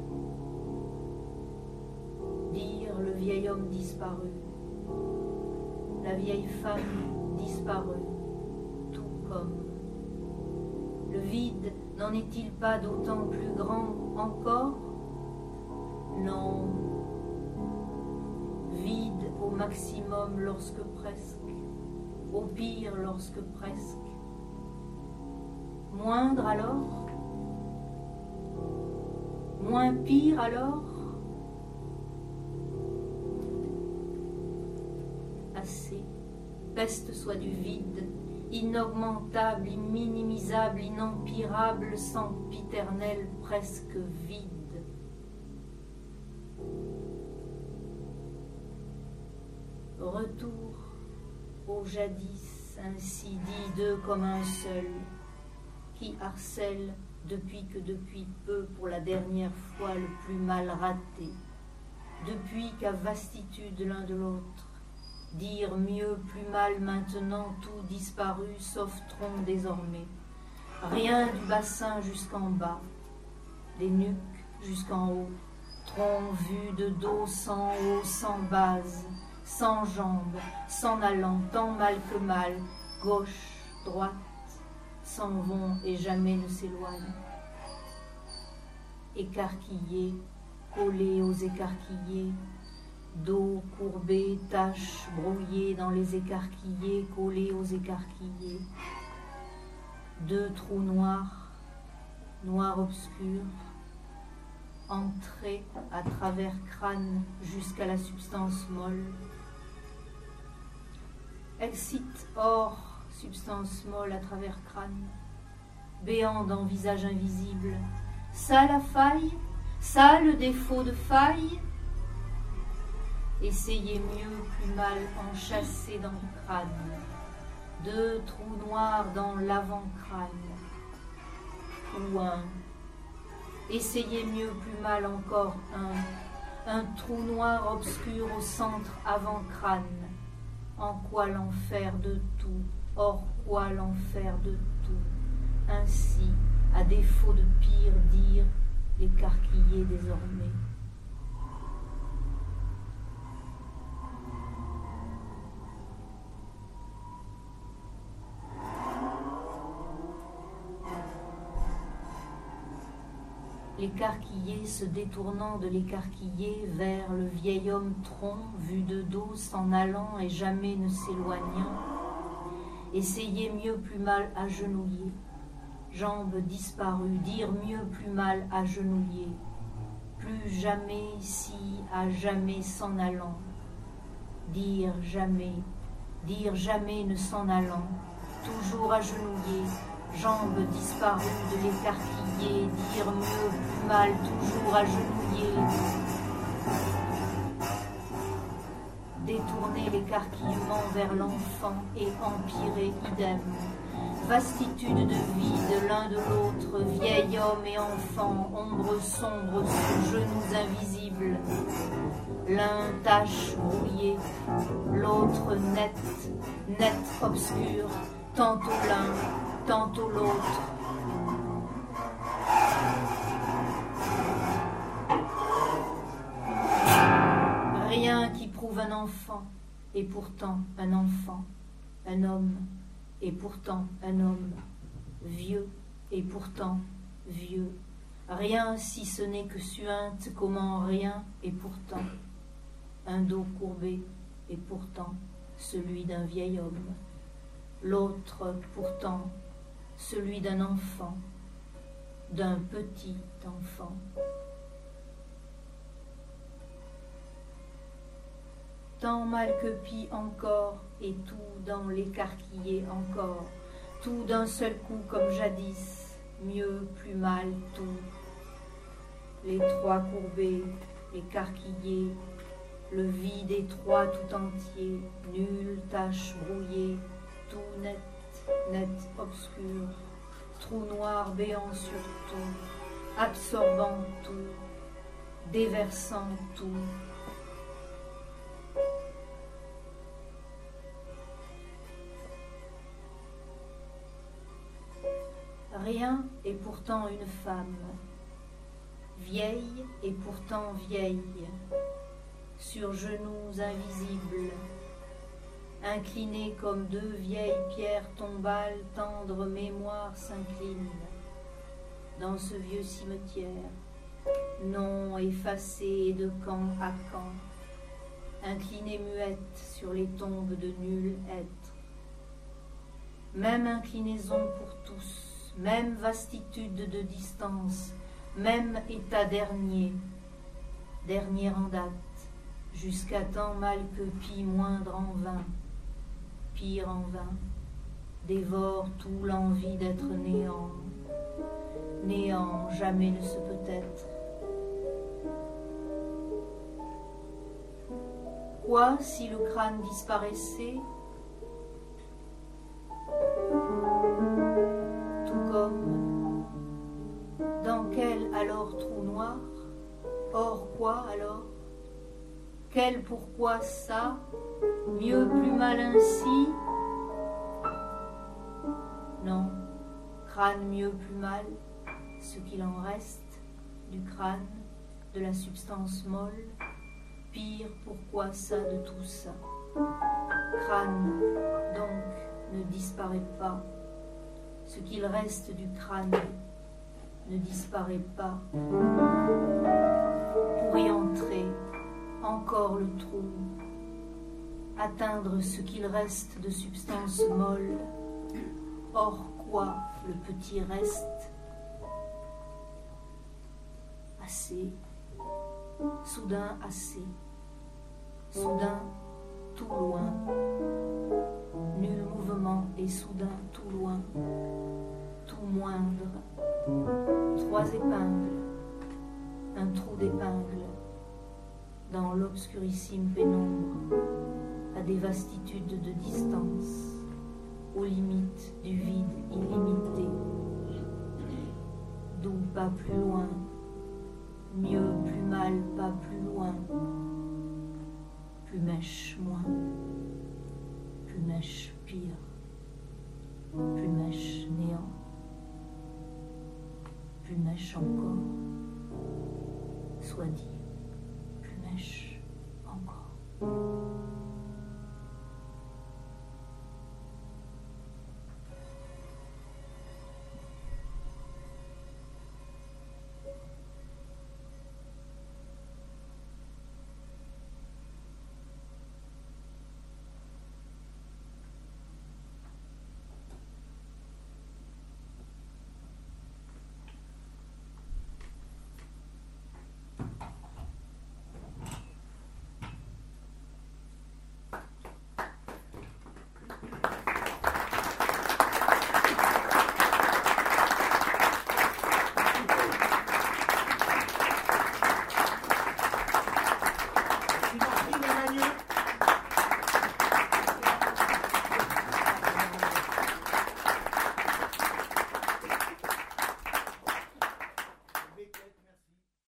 A: Dire le vieil homme disparu, la vieille femme disparue, tout comme. Le vide n'en est-il pas d'autant plus grand encore? Non. Vide au maximum lorsque presque, au pire lorsque presque. Moindre alors? Moins pire alors? Assez, peste soit du vide, inaugmentable, imminimisable, inempirable, sempiternel, presque vide. Retour au jadis, ainsi dit deux comme un seul, qui harcèle depuis que depuis peu pour la dernière fois le plus mal raté, depuis qu'à vastitude l'un de l'autre, dire mieux plus mal maintenant tout disparu sauf tronc désormais, rien du bassin jusqu'en bas, des nuques jusqu'en haut, tronc vu de dos sans haut, sans base, sans jambes, s'en allant tant mal que mal, gauche, droite, s'en vont et jamais ne s'éloignent. Écarquillés, collés aux écarquillés, dos courbé, taches brouillées dans les écarquillés, collés aux écarquillés. Deux trous noirs, noirs obscurs, entrés à travers crâne jusqu'à la substance molle. Exit hors substance molle à travers crâne, béant dans visage invisible. Ça la faille, ça le défaut de faille. Essayez mieux, plus mal enchâssé dans le crâne, deux trous noirs dans l'avant-crâne, ou un. Essayez mieux, plus mal encore un, un trou noir obscur au centre avant-crâne. En quoi l'enfer de tout, hors quoi l'enfer de tout. Ainsi, à défaut de pire dire, l'écarquiller désormais. L'écarquillé se détournant de l'écarquillé vers le vieil homme tronc, vu de dos, s'en allant et jamais ne s'éloignant. Essayez mieux plus mal agenouillé, jambes disparues, dire mieux plus mal agenouillé, plus jamais si à jamais s'en allant, dire jamais, dire jamais ne s'en allant, toujours agenouillé, jambes disparues de l'écarquillé, dire mieux, plus mal, toujours agenouillé. Détourner l'écarquillement vers l'enfant et empirer idem. Vastitude de vie de l'un de l'autre, vieil homme et enfant, ombre sombre sous genoux invisibles. L'un tache brouillée, l'autre net, net obscur, tantôt l'un, tantôt l'autre. Rien qui prouve un enfant, et pourtant un enfant, un homme, et pourtant un homme, vieux, et pourtant vieux. Rien si ce n'est que suinte, comment rien, et pourtant un dos courbé, et pourtant celui d'un vieil homme. L'autre pourtant celui d'un enfant, d'un petit enfant. Tant mal que pis encore, et tout dans l'écarquillé encore, tout d'un seul coup comme jadis, mieux, plus mal, tout. Les trois courbés, écarquillés, le vide étroit tout entier, nulle tache brouillée, tout net, net obscur, trou noir béant sur tout, absorbant tout, déversant tout. Rien et pourtant une femme, vieille et pourtant vieille, sur genoux invisibles, inclinés comme deux vieilles pierres tombales, tendre mémoire s'incline dans ce vieux cimetière, nom effacé et de camp à camp, inclinée muette sur les tombes de nul être. Même inclinaison pour tous, même vastitude de distance, même état dernier, dernier en date, jusqu'à tant mal que pis moindre en vain, pire en vain, dévore tout l'envie d'être néant, néant jamais ne se peut être. Pourquoi, si le crâne disparaissait, tout comme dans quel alors trou noir, or quoi alors, quel pourquoi ça, mieux plus mal ainsi, non, crâne mieux plus mal, ce qu'il en reste du crâne, de la substance molle, pire pourquoi ça de tout ça, crâne donc ne disparaît pas, ce qu'il reste du crâne ne disparaît pas, pour y entrer encore le trou, atteindre ce qu'il reste de substance molle, hors quoi le petit reste, assez, soudain assez, soudain tout loin, nul mouvement et soudain tout loin, tout moindre, trois épingles, un trou d'épingle, dans l'obscurissime pénombre, à des vastitudes de distance, aux limites du vide illimité, d'où pas plus loin, mieux, plus mal, pas plus loin, plus mèche moins, plus mèche pire, plus mèche néant, plus mèche encore, soit dit, plus mèche encore.